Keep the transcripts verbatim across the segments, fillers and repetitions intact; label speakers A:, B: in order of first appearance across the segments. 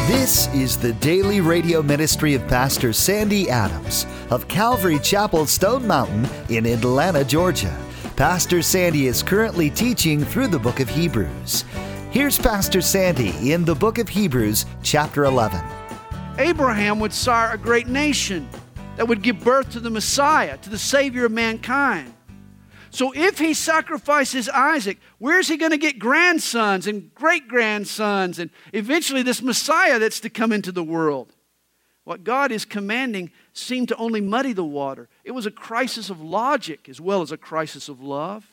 A: This is the daily radio ministry of Pastor Sandy Adams of Calvary Chapel, Stone Mountain in Atlanta, Georgia. Pastor Sandy is currently teaching through the book of Hebrews. Here's Pastor Sandy in the book of Hebrews, chapter eleven.
B: Abraham would sire a great nation that would give birth to the Messiah, to the Savior of mankind. So if he sacrifices Isaac, where's he going to get grandsons and great-grandsons and eventually this Messiah that's to come into the world? What God is commanding seemed to only muddy the water. It was a crisis of logic as well as a crisis of love.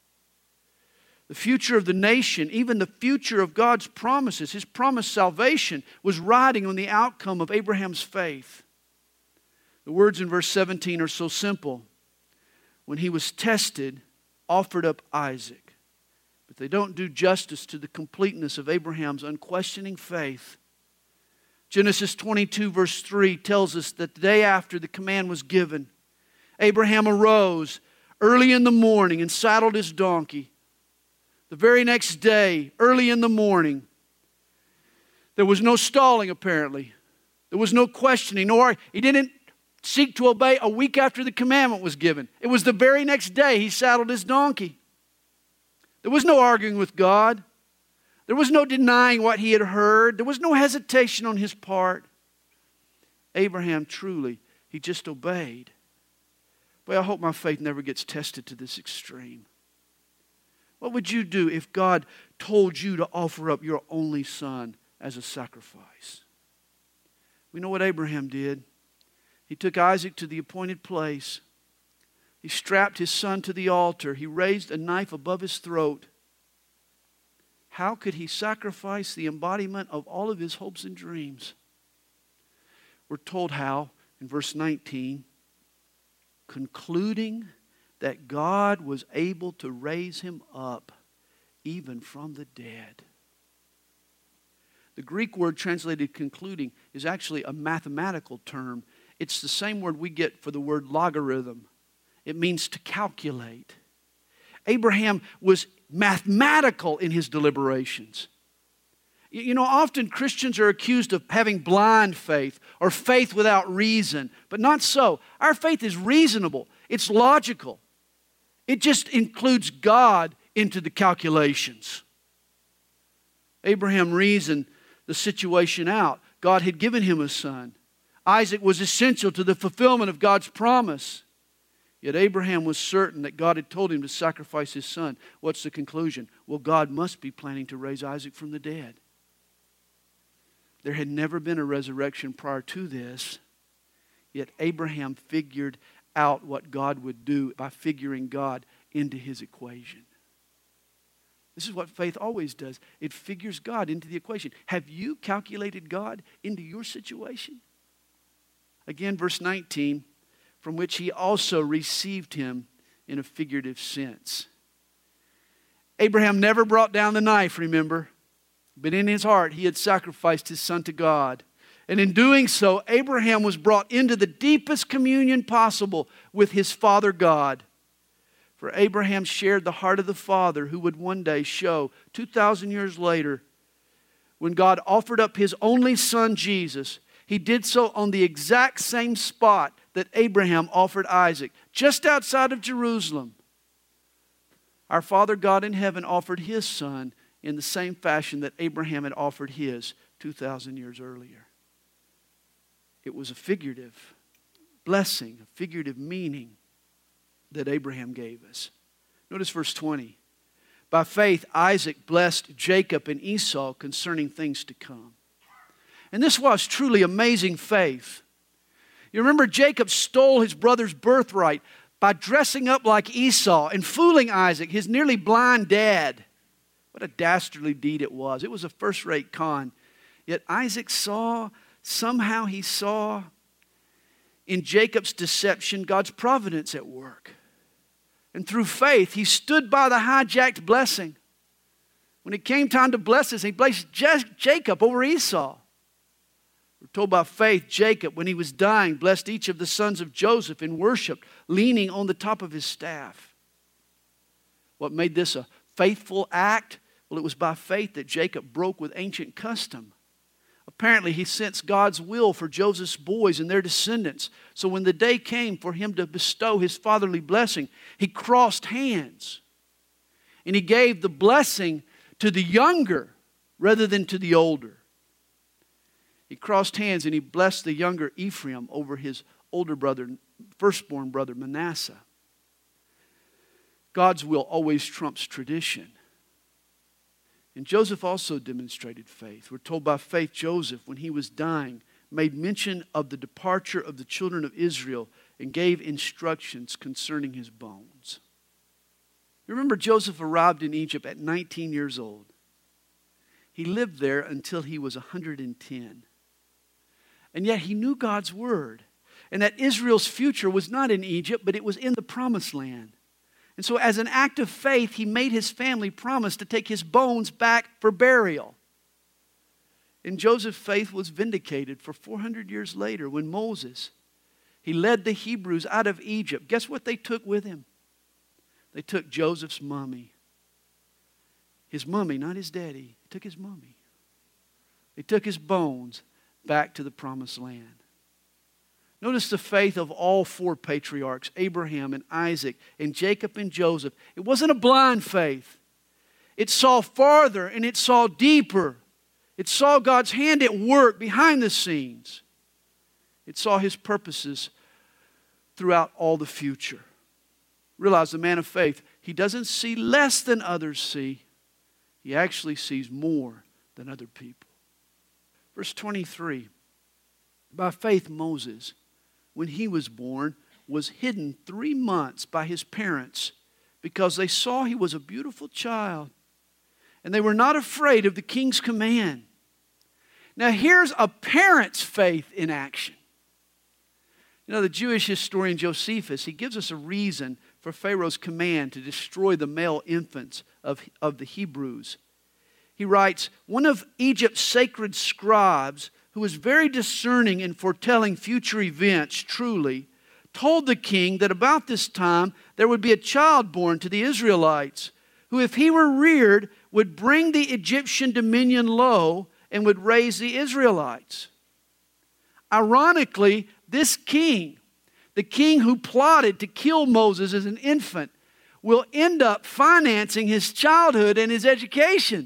B: The future of the nation, even the future of God's promises, His promised salvation, was riding on the outcome of Abraham's faith. The words in verse seventeen are so simple. When he was tested, offered up Isaac. But they don't do justice to the completeness of Abraham's unquestioning faith. Genesis twenty-two verse three tells us that the day after the command was given, Abraham arose early in the morning and saddled his donkey. The very next day, early in the morning, there was no stalling apparently. There was no questioning, nor he didn't seek to obey a week after the commandment was given. It was the very next day he saddled his donkey. There was no arguing with God. There was no denying what he had heard. There was no hesitation on his part. Abraham truly, he just obeyed. Boy, I hope my faith never gets tested to this extreme. What would you do if God told you to offer up your only son as a sacrifice? We know what Abraham did. He took Isaac to the appointed place. He strapped his son to the altar. He raised a knife above his throat. How could he sacrifice the embodiment of all of his hopes and dreams? We're told how in verse nineteen, concluding that God was able to raise him up even from the dead. The Greek word translated concluding is actually a mathematical term. It's the same word we get for the word logarithm. It means to calculate. Abraham was mathematical in his deliberations. You know, often Christians are accused of having blind faith or faith without reason, but not so. Our faith is reasonable. It's logical. It just includes God into the calculations. Abraham reasoned the situation out. God had given him a son. Isaac was essential to the fulfillment of God's promise. Yet Abraham was certain that God had told him to sacrifice his son. What's the conclusion? Well, God must be planning to raise Isaac from the dead. There had never been a resurrection prior to this. Yet Abraham figured out what God would do by figuring God into his equation. This is what faith always does. It figures God into the equation. Have you calculated God into your situation? Again, verse nineteen, from which he also received him in a figurative sense. Abraham never brought down the knife, remember, but in his heart he had sacrificed his son to God. And in doing so, Abraham was brought into the deepest communion possible with his Father God. For Abraham shared the heart of the Father who would one day show, two thousand years later, when God offered up His only Son, Jesus, He did so on the exact same spot that Abraham offered Isaac, just outside of Jerusalem. Our Father God in heaven offered His Son in the same fashion that Abraham had offered his two thousand years earlier. It was a figurative blessing, a figurative meaning that Abraham gave us. Notice verse twenty. By faith, Isaac blessed Jacob and Esau concerning things to come. And this was truly amazing faith. You remember Jacob stole his brother's birthright by dressing up like Esau and fooling Isaac, his nearly blind dad. What a dastardly deed it was. It was a first-rate con. Yet Isaac saw, somehow he saw in Jacob's deception God's providence at work. And through faith, he stood by the hijacked blessing. When it came time to bless us, he blessed Jacob over Esau. We're told by faith, Jacob, when he was dying, blessed each of the sons of Joseph and worshiped, leaning on the top of his staff. What made this a faithful act? Well, it was by faith that Jacob broke with ancient custom. Apparently, he sensed God's will for Joseph's boys and their descendants. So when the day came for him to bestow his fatherly blessing, he crossed hands. And he gave the blessing to the younger rather than to the older. He crossed hands and he blessed the younger Ephraim over his older brother, firstborn brother Manasseh. God's will always trumps tradition. And Joseph also demonstrated faith. We're told by faith Joseph, when he was dying, made mention of the departure of the children of Israel and gave instructions concerning his bones. You remember Joseph arrived in Egypt at nineteen years old. He lived there until he was one hundred ten. And yet he knew God's word and that Israel's future was not in Egypt, but it was in the promised land. And so as an act of faith, he made his family promise to take his bones back for burial. And Joseph's faith was vindicated for four hundred years later when Moses, he led the Hebrews out of Egypt. Guess what they took with him? They took Joseph's mummy. His mummy, not his daddy. They took his mummy. They took his bones back to the promised land. Notice the faith of all four patriarchs, Abraham and Isaac and Jacob and Joseph. It wasn't a blind faith. It saw farther and it saw deeper. It saw God's hand at work behind the scenes. It saw His purposes throughout all the future. Realize the man of faith, he doesn't see less than others see. He actually sees more than other people. Verse twenty-three, by faith Moses, when he was born, was hidden three months by his parents because they saw he was a beautiful child. And they were not afraid of the king's command. Now here's a parent's faith in action. You know, the Jewish historian Josephus, he gives us a reason for Pharaoh's command to destroy the male infants of, of the Hebrews. He writes, one of Egypt's sacred scribes, who was very discerning in foretelling future events truly, told the king that about this time there would be a child born to the Israelites, who if he were reared would bring the Egyptian dominion low and would raise the Israelites. Ironically, this king, the king who plotted to kill Moses as an infant, will end up financing his childhood and his education.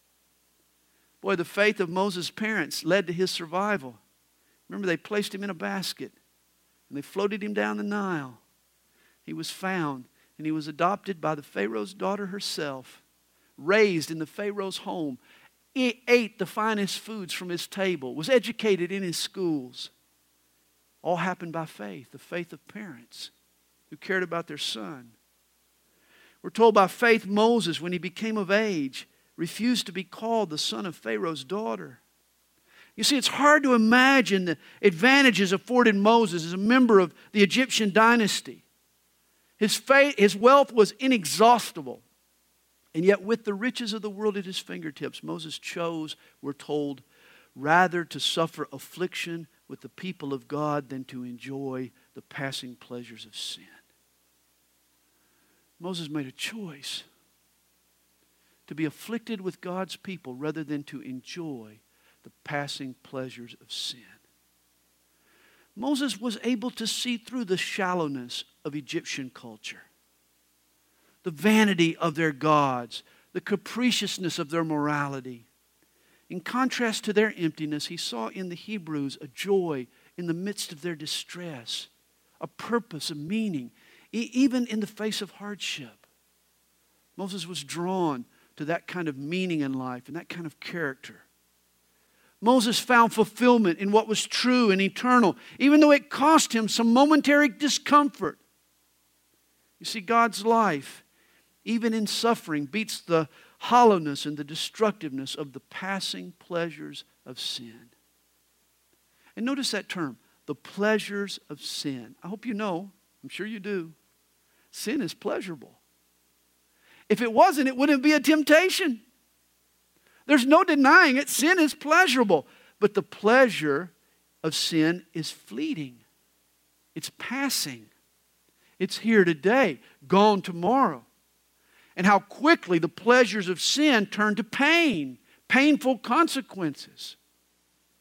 B: Boy, the faith of Moses' parents led to his survival. Remember, they placed him in a basket and they floated him down the Nile. He was found and he was adopted by the Pharaoh's daughter herself, raised in the Pharaoh's home, he ate the finest foods from his table, was educated in his schools. All happened by faith, the faith of parents who cared about their son. We're told by faith Moses, when he became of age, refused to be called the son of Pharaoh's daughter. You see, it's hard to imagine the advantages afforded Moses as a member of the Egyptian dynasty. His faith, his wealth was inexhaustible. And yet with the riches of the world at his fingertips, Moses chose, we're told, rather to suffer affliction with the people of God than to enjoy the passing pleasures of sin. Moses made a choice to be afflicted with God's people rather than to enjoy the passing pleasures of sin. Moses was able to see through the shallowness of Egyptian culture, the vanity of their gods, the capriciousness of their morality. In contrast to their emptiness, he saw in the Hebrews a joy in the midst of their distress, a purpose, a meaning, e- even in the face of hardship. Moses was drawn to that kind of meaning in life and that kind of character. Moses found fulfillment in what was true and eternal, even though it cost him some momentary discomfort. You see, God's life, even in suffering, beats the hollowness and the destructiveness of the passing pleasures of sin. And notice that term, the pleasures of sin. I hope you know, I'm sure you do, sin is pleasurable. If it wasn't, it wouldn't be a temptation. There's no denying it. Sin is pleasurable. But the pleasure of sin is fleeting. It's passing. It's here today, gone tomorrow. And how quickly the pleasures of sin turn to pain, painful consequences.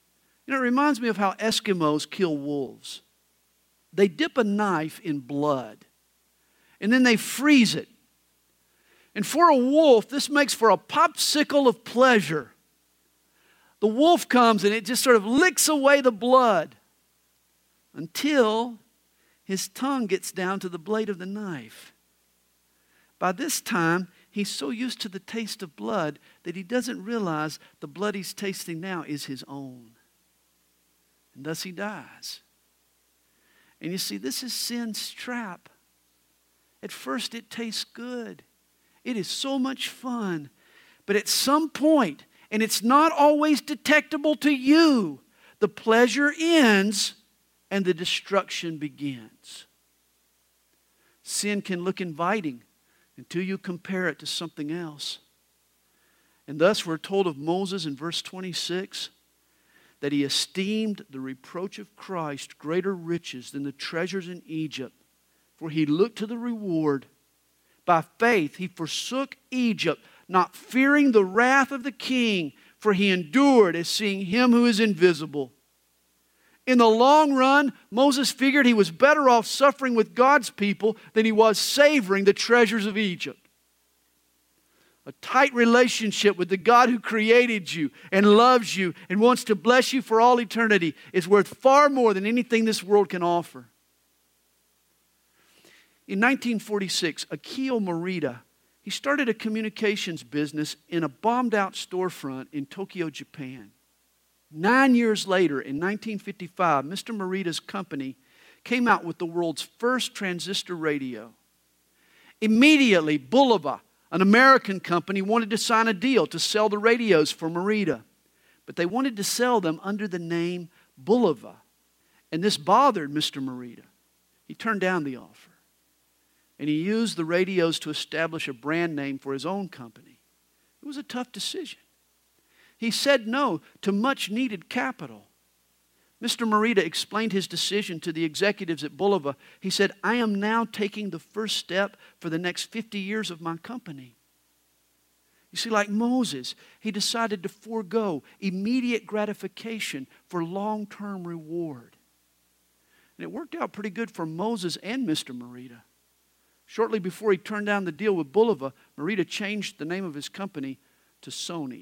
B: You know, it reminds me of how Eskimos kill wolves. They dip a knife in blood, and then they freeze it. And for a wolf, this makes for a popsicle of pleasure. The wolf comes and it just sort of licks away the blood until his tongue gets down to the blade of the knife. By this time, he's so used to the taste of blood that he doesn't realize the blood he's tasting now is his own. And thus he dies. And you see, this is sin's trap. At first it tastes good. It is so much fun. But at some point, and it's not always detectable to you, the pleasure ends and the destruction begins. Sin can look inviting until you compare it to something else. And thus we're told of Moses in verse twenty-six that he esteemed the reproach of Christ greater riches than the treasures in Egypt, for he looked to the reward. By faith he forsook Egypt, not fearing the wrath of the king, for he endured as seeing him who is invisible. In the long run, Moses figured he was better off suffering with God's people than he was savoring the treasures of Egypt. A tight relationship with the God who created you and loves you and wants to bless you for all eternity is worth far more than anything this world can offer. In nineteen forty-six, Akio Morita, he started a communications business in a bombed-out storefront in Tokyo, Japan. Nine years later, in nineteen fifty-five, Mister Morita's company came out with the world's first transistor radio. Immediately, Bulova, an American company, wanted to sign a deal to sell the radios for Morita. But they wanted to sell them under the name Bulova. And this bothered Mister Morita. He turned down the offer. And he used the radios to establish a brand name for his own company. It was a tough decision. He said no to much needed capital. Mister Morita explained his decision to the executives at Bulova. He said, I am now taking the first step for the next fifty years of my company. You see, like Moses, he decided to forego immediate gratification for long-term reward. And it worked out pretty good for Moses and Mister Morita. Shortly before he turned down the deal with Bulova, Morita changed the name of his company to Sony.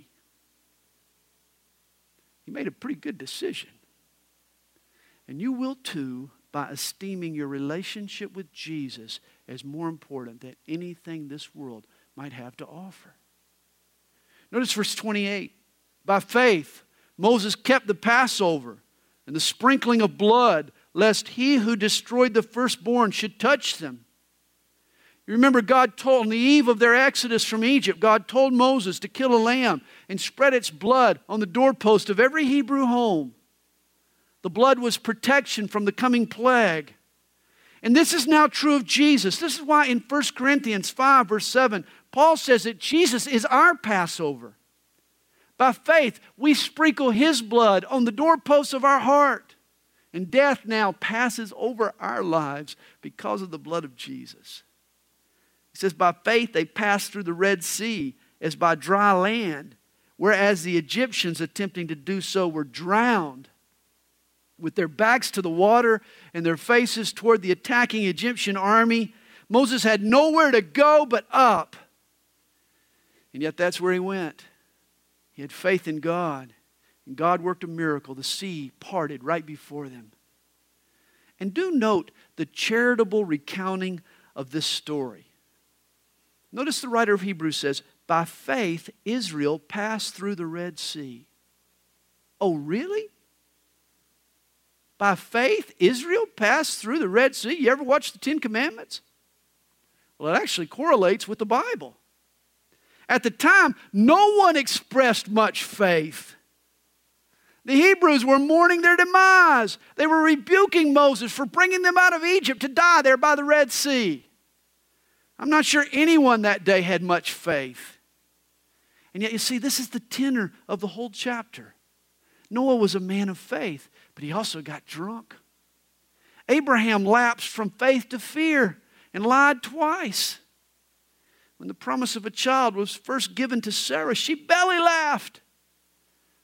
B: He made a pretty good decision. And you will too by esteeming your relationship with Jesus as more important than anything this world might have to offer. Notice verse twenty-eight. By faith, Moses kept the Passover and the sprinkling of blood, lest he who destroyed the firstborn should touch them. You remember God told, on the eve of their exodus from Egypt, God told Moses to kill a lamb and spread its blood on the doorpost of every Hebrew home. The blood was protection from the coming plague. And this is now true of Jesus. This is why in First Corinthians five, verse seven, Paul says that Jesus is our Passover. By faith, we sprinkle His blood on the doorposts of our heart. And death now passes over our lives because of the blood of Jesus. He says, by faith they passed through the Red Sea as by dry land, whereas the Egyptians attempting to do so were drowned. With their backs to the water and their faces toward the attacking Egyptian army, Moses had nowhere to go but up. And yet that's where he went. He had faith in God. And God worked a miracle. The sea parted right before them. And do note the charitable recounting of this story. Notice the writer of Hebrews says, by faith Israel passed through the Red Sea. Oh, really? By faith, Israel passed through the Red Sea. You ever watch the Ten Commandments? Well, it actually correlates with the Bible. At the time, no one expressed much faith. The Hebrews were mourning their demise. They were rebuking Moses for bringing them out of Egypt to die there by the Red Sea. I'm not sure anyone that day had much faith. And yet, you see, this is the tenor of the whole chapter. Noah was a man of faith, but he also got drunk. Abraham lapsed from faith to fear and lied twice. When the promise of a child was first given to Sarah, she belly laughed.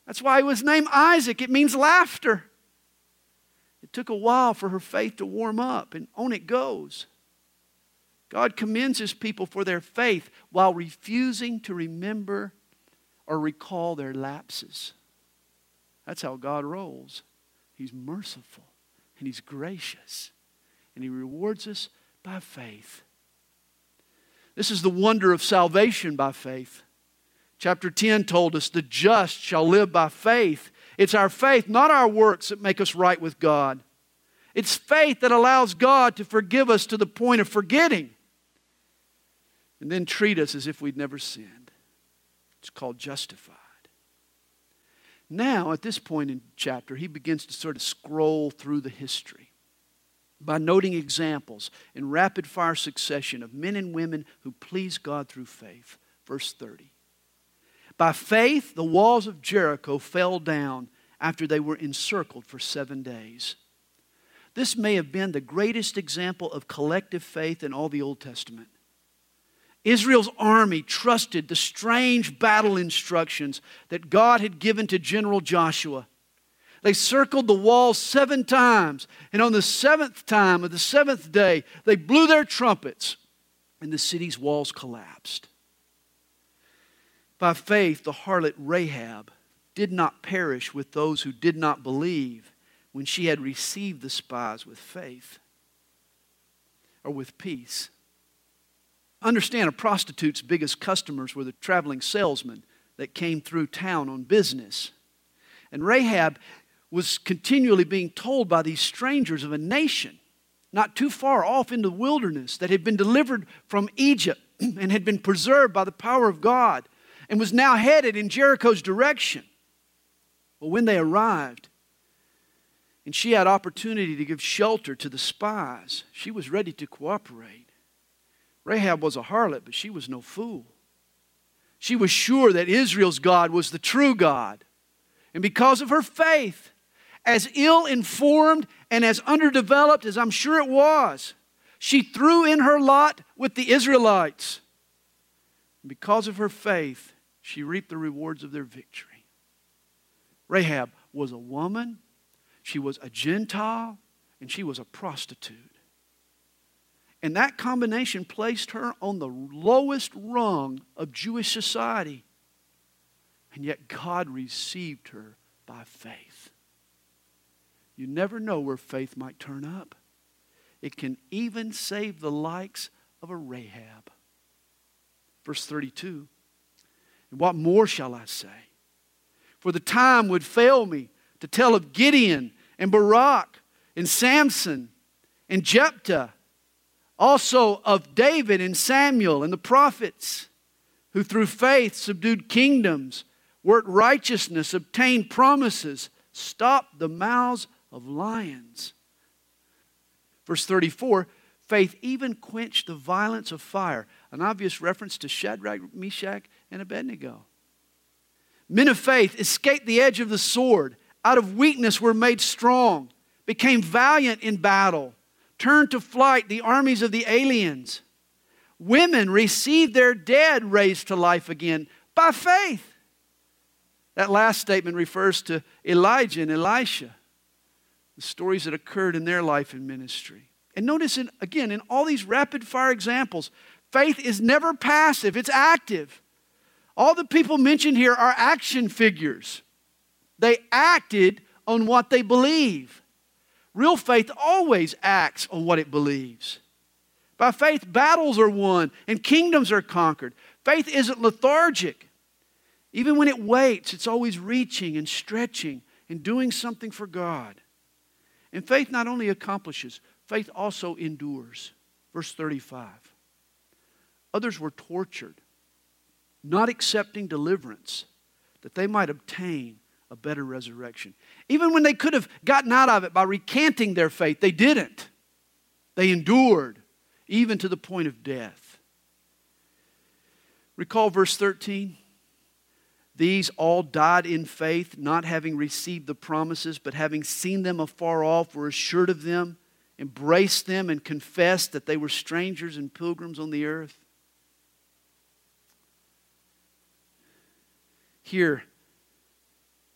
B: That's why he was named Isaac. It means laughter. It took a while for her faith to warm up, and on it goes. God commends His people for their faith while refusing to remember or recall their lapses. That's how God rolls. He's merciful and He's gracious, and He rewards us by faith. This is the wonder of salvation by faith. Chapter ten told us the just shall live by faith. It's our faith, not our works, that make us right with God. It's faith that allows God to forgive us to the point of forgetting and then treat us as if we'd never sinned. It's called justified. Now, at this point in the chapter, he begins to sort of scroll through the history by noting examples in rapid-fire succession of men and women who pleased God through faith. Verse thirty. By faith, the walls of Jericho fell down after they were encircled for seven days. This may have been the greatest example of collective faith in all the Old Testament. Israel's army trusted the strange battle instructions that God had given to General Joshua. They circled the walls seven times, and on the seventh time of the seventh day, they blew their trumpets, and the city's walls collapsed. By faith, the harlot Rahab did not perish with those who did not believe when she had received the spies with faith or with peace. Understand, a prostitute's biggest customers were the traveling salesmen that came through town on business. And Rahab was continually being told by these strangers of a nation not too far off in the wilderness that had been delivered from Egypt and had been preserved by the power of God and was now headed in Jericho's direction. Well, when they arrived and she had opportunity to give shelter to the spies, she was ready to cooperate. Rahab was a harlot, but she was no fool. She was sure that Israel's God was the true God. And because of her faith, as ill-informed and as underdeveloped as I'm sure it was, she threw in her lot with the Israelites. And because of her faith, she reaped the rewards of their victory. Rahab was a woman, she was a Gentile, and she was a prostitute. And that combination placed her on the lowest rung of Jewish society. And yet God received her by faith. You never know where faith might turn up. It can even save the likes of a Rahab. Verse thirty-two. And what more shall I say? For the time would fail me to tell of Gideon and Barak and Samson and Jephthah, also of David and Samuel and the prophets, who through faith subdued kingdoms, worked righteousness, obtained promises, stopped the mouths of lions. Verse thirty-four, faith even quenched the violence of fire. An obvious reference to Shadrach, Meshach, and Abednego. Men of faith escaped the edge of the sword. Out of weakness were made strong, became valiant in battle, turned to flight the armies of the aliens. Women received their dead raised to life again by faith. That last statement refers to Elijah and Elisha, the stories that occurred in their life and ministry. And notice, in, again, in all these rapid-fire examples, faith is never passive, it's active. All the people mentioned here are action figures. They acted on what they believe. Real faith always acts on what it believes. By faith, battles are won and kingdoms are conquered. Faith isn't lethargic. Even when it waits, it's always reaching and stretching and doing something for God. And faith not only accomplishes, faith also endures. Verse thirty-five. Others were tortured, not accepting deliverance, that they might obtain a better resurrection. Even when they could have gotten out of it by recanting their faith, they didn't. They endured, even to the point of death. Recall verse thirteen. These all died in faith, not having received the promises, but having seen them afar off, were assured of them, embraced them, and confessed that they were strangers and pilgrims on the earth. Here,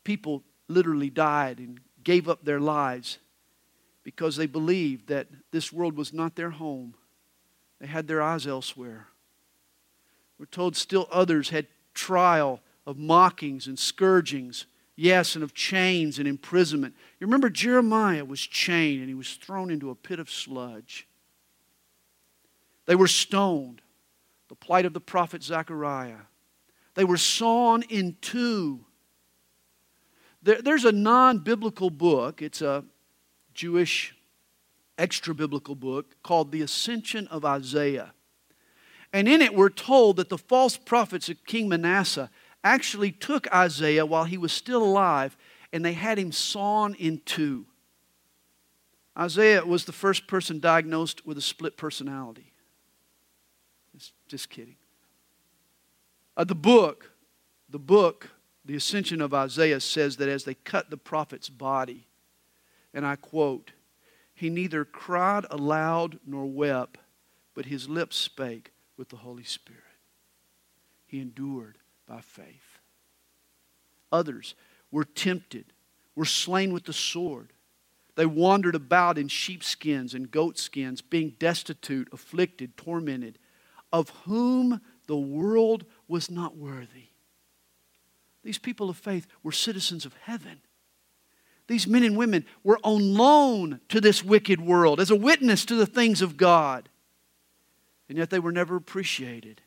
B: people literally died and gave up their lives because they believed that this world was not their home. They had their eyes elsewhere. We're told still others had trial of mockings and scourgings, yes, and of chains and imprisonment. You remember Jeremiah was chained and he was thrown into a pit of sludge. They were stoned, the plight of the prophet Zechariah. They were sawn in two. There, there's a non-biblical book. It's a Jewish extra-biblical book called The Ascension of Isaiah. And in it we're told that the false prophets of King Manasseh actually took Isaiah while he was still alive and they had him sawn in two. Isaiah was the first person diagnosed with a split personality. Just kidding. Uh, the book, the book, The Ascension of Isaiah says that as they cut the prophet's body, and I quote, "He neither cried aloud nor wept, but his lips spake with the Holy Spirit. He endured by faith." Others were tempted, were slain with the sword. They wandered about in sheepskins and goatskins, being destitute, afflicted, tormented, of whom the world was not worthy. These people of faith were citizens of heaven. These men and women were on loan to this wicked world as a witness to the things of God. And yet they were never appreciated.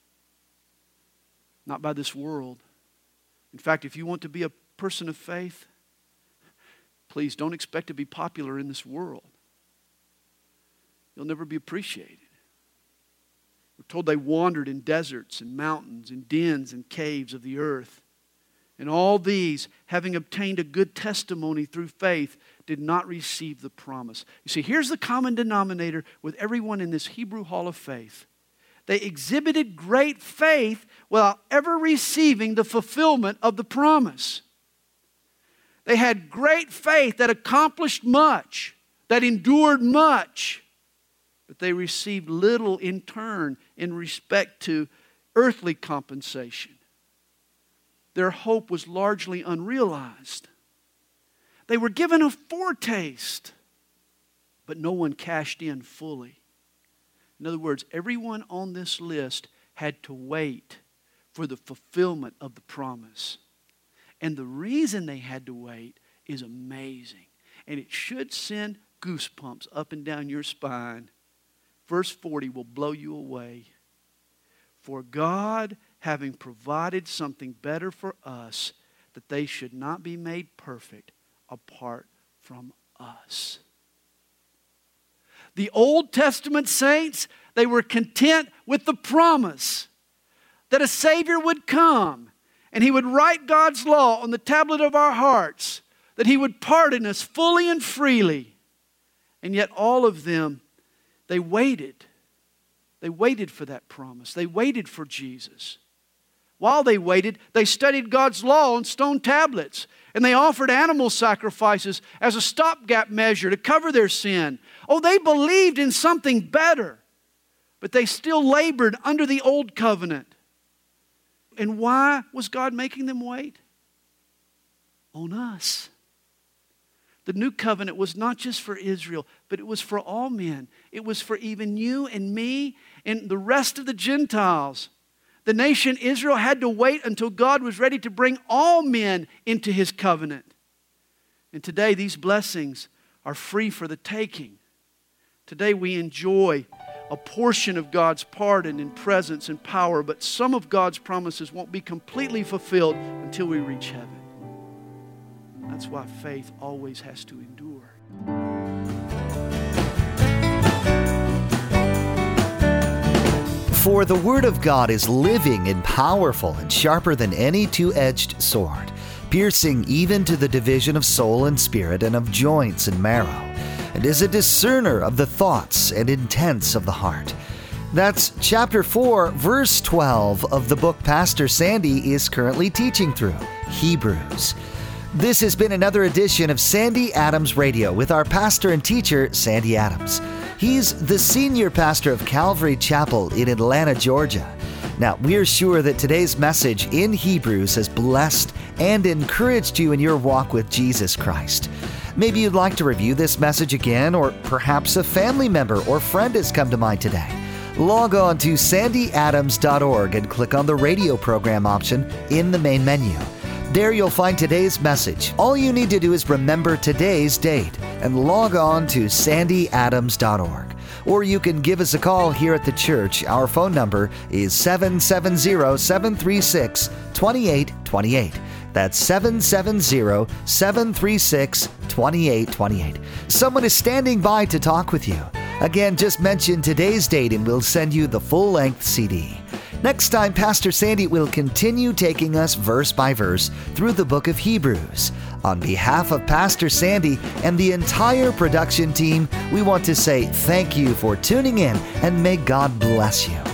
B: Not by this world. In fact, if you want to be a person of faith, please don't expect to be popular in this world. You'll never be appreciated. We're told they wandered in deserts and mountains and dens and caves of the earth. And all these, having obtained a good testimony through faith, did not receive the promise. You see, here's the common denominator with everyone in this Hebrew Hall of Faith. They exhibited great faith without ever receiving the fulfillment of the promise. They had great faith that accomplished much, that endured much, but they received little in turn in respect to earthly compensation. Their hope was largely unrealized. They were given a foretaste, but no one cashed in fully. In other words, everyone on this list had to wait for the fulfillment of the promise. And the reason they had to wait is amazing. And it should send goosebumps up and down your spine. Verse forty will blow you away. For God, having provided something better for us, that they should not be made perfect apart from us. The Old Testament saints, they were content with the promise that a Savior would come and He would write God's law on the tablet of our hearts, that He would pardon us fully and freely. And yet all of them, they waited. They waited for that promise. They waited for Jesus. While they waited, they studied God's law on stone tablets. And they offered animal sacrifices as a stopgap measure to cover their sin. Oh, they believed in something better. But they still labored under the old covenant. And why was God making them wait? On us. The new covenant was not just for Israel, but it was for all men. It was for even you and me and the rest of the Gentiles. The nation Israel had to wait until God was ready to bring all men into His covenant. And today these blessings are free for the taking. Today we enjoy a portion of God's pardon and presence and power, but some of God's promises won't be completely fulfilled until we reach heaven. That's why faith always has to endure.
A: For the Word of God is living and powerful and sharper than any two-edged sword, piercing even to the division of soul and spirit and of joints and marrow, and is a discerner of the thoughts and intents of the heart. That's chapter four, verse twelve of the book Pastor Sandy is currently teaching through, Hebrews. This has been another edition of Sandy Adams Radio with our pastor and teacher, Sandy Adams. He's the senior pastor of Calvary Chapel in Atlanta, Georgia. Now, we're sure that today's message in Hebrews has blessed and encouraged you in your walk with Jesus Christ. Maybe you'd like to review this message again, or perhaps a family member or friend has come to mind today. Log on to sandy adams dot org and click on the radio program option in the main menu. There you'll find today's message. All you need to do is remember today's date and log on to sandy adams dot org. Or you can give us a call here at the church. Our phone number is seven seven zero, seven three six, two eight two eight. That's seven seven zero, seven three six, two eight two eight. Someone is standing by to talk with you. Again, just mention today's date and we'll send you the full-length C D. Next time, Pastor Sandy will continue taking us verse by verse through the book of Hebrews. On behalf of Pastor Sandy and the entire production team, we want to say thank you for tuning in and may God bless you.